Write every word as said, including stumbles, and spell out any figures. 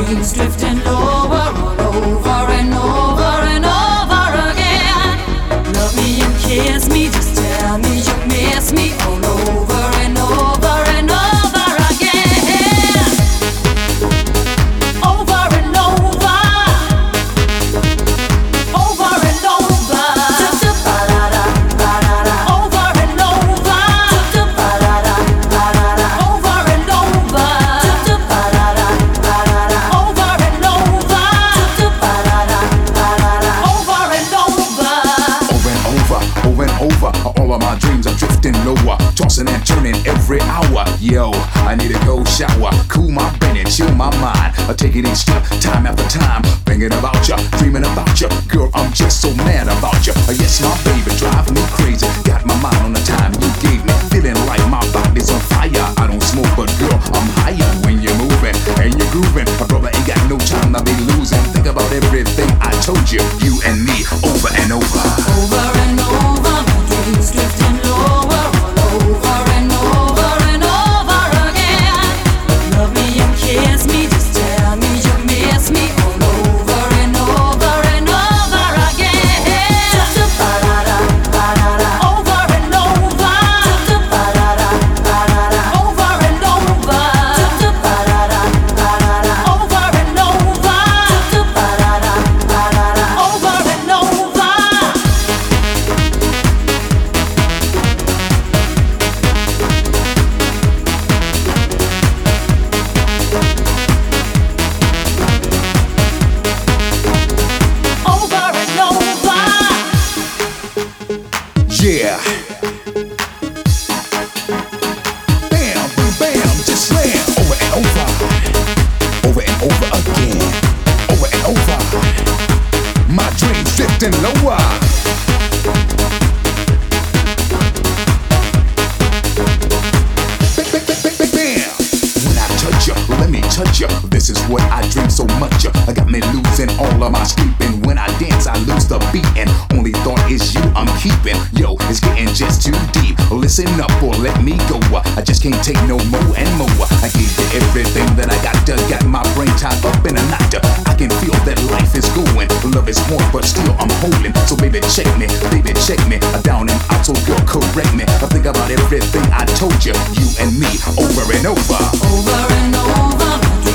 dreams drifting lower, all over and over and over again. Love me and kiss me, just tell me you miss me, all over and over and over again. Over and over, over and over. Ba-da-da, ba-da-da. Over and over. Ba-da-da, ba-da-da. Over and over. Ba-da-da, ba-da-da. Over and over. Ba-da-da, ba-da-da. Over and over. Over and over, over and over. All of my dreams are drifting lower, tossing and turning every hour. Yo, I need a cold shower, cool my brain and chill my mind. I take it each step, time after time, thinking about ya, dreaming about ya. Girl, I'm just so mad about ya. Yes, my baby drive me crazy. Got my mind on the time you gave me, feeling like my body's on fire. I don't smoke, but girl, I'm higher when you're moving and you're grooving. My brother ain't got no time to be losing. Think about everything I told you, you and me, over and over. Over and over, my dreams drifting lower, all over and over and over again. Love me and kiss me, just tell me you miss me, all over and over and over again. Ba-da-da, ba-da-da. Over and over. Ba-da-da, ba-da-da. Over and over. Ba-da-da, ba-da-da. Over and over. Ba-da-da, ba-da-da. Over and over. Over and over. Yeah. Bam, boom, bam, just slam. Over and over. Over and over again. Over and over. My dreams drifting lower. Bam, bam, bam, bam, bam, bam. When I touch you, let me touch you. This is what I dream so much of. I got me losing all of my sleeping. When I dance, I lose the beat, and only thought is you I'm keeping. Yo, it's getting just too deep. Listen up or let me go. I just can't take no more and more. I gave you everything that I got. uh, Got my brain tied up in a knot. uh, I can feel that life is going. Love is warm, but still I'm holding. So baby, check me, baby, check me. Uh, Down and out, so girl, correct me. I think about everything I told you, you and me, over and over. Over and over, my